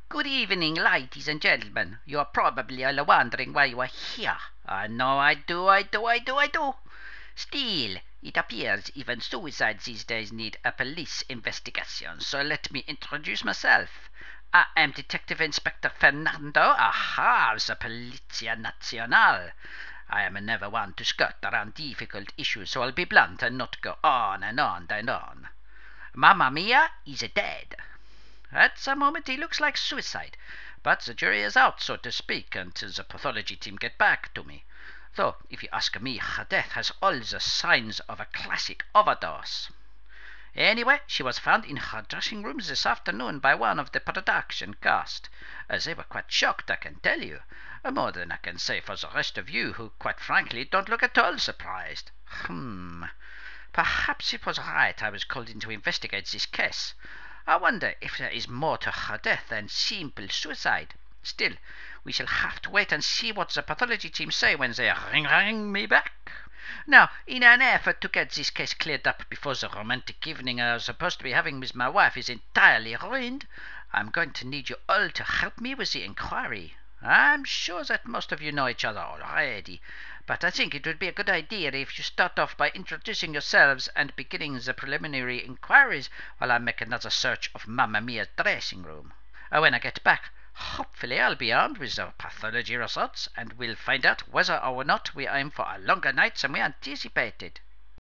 Good evening, ladies and gentlemen. You are probably all wondering why you are here. I know I do. Still, it appears even suicides these days need a police investigation, so let me introduce myself. I am Detective Inspector Fernando the Polizia Nacional. I am never one to skirt around difficult issues, so I'll be blunt and not go on and on and on. Mamma Mia is dead. At the moment, he looks like suicide, but the jury is out, so to speak, until the pathology team get back to me. Though, if you ask me, her death has all the signs of a classic overdose. Anyway, she was found in her dressing room this afternoon by one of the production cast. They were quite shocked, I can tell you. More than I can say for the rest of you, who, quite frankly, don't look at all surprised. Perhaps it was right I was called in to investigate this case. I wonder if there is more to her death than simple suicide. Still, we shall have to wait and see what the pathology team say when they ring me back. Now, in an effort to get this case cleared up before the romantic evening I was supposed to be having with my wife is entirely ruined, I'm going to need you all to help me with the inquiry. I'm sure that most of you know each other already, but I think it would be a good idea if you start off by introducing yourselves and beginning the preliminary inquiries while I make another search of Mamma Mia's dressing room. When I get back, hopefully I'll be armed with the pathology results and we'll find out whether or not we aim for a longer night than we anticipated.